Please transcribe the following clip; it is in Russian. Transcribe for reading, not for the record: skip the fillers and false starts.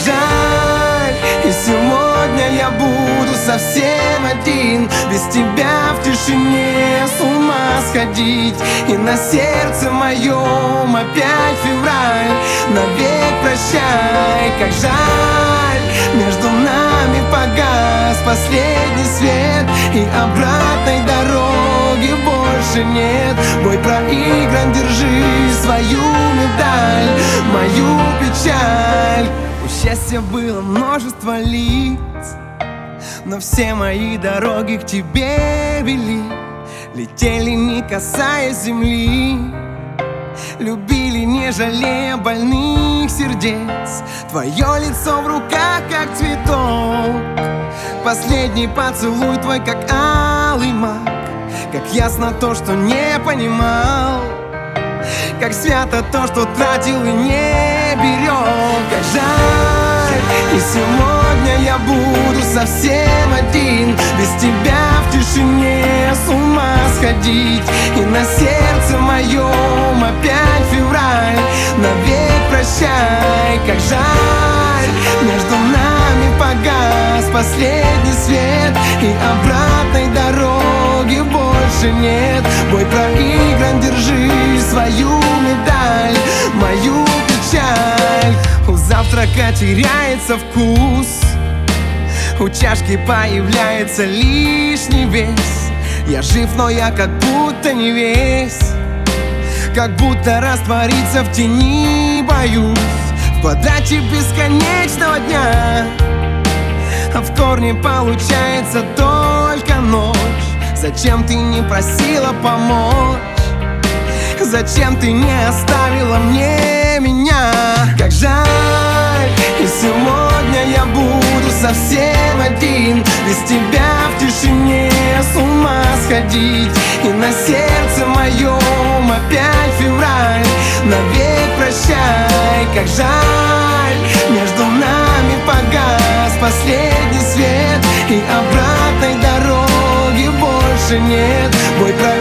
жаль. И сегодня я буду совсем один, без тебя в тишине с ума сходить. И на сердце моем опять февраль. Навек прощай, как жаль. Между нами погас последний свет, и обратной дороги больше нет. Бой проигран, держи свою медаль, мою печаль. У счастья было множество лиц, но все мои дороги к тебе вели. Летели, не касаясь земли, любили, не жалея больных сердец. Твое лицо в руках, как цветок, последний поцелуй твой, как алый мак. Как ясно то, что не понимал, как свято то, что тратил и не берег. Как жаль. И сегодня я буду совсем один, без тебя в тишине с ума сходить. И на сердце моем опять февраль. Навек прощай, как жаль. Между нами погас последний свет, и обратной дороги больше нет. Бой проигран, держи свою медаль, мою печаль. У завтрака теряется вкус, у чашки появляется лишний вес. Я жив, но я как будто не весь, как будто раствориться в тени боюсь. В квадрате бесконечного дня, а в корне получается только ночь. Зачем ты не просила помочь? Зачем ты не оставила мне меня? Как жаль. И сегодня я буду совсем один, без тебя в тишине с ума сходить. И на сердце моем опять февраль. Навек прощай, как жаль. Между нами погас последний свет, и обратной дороги больше нет. Бой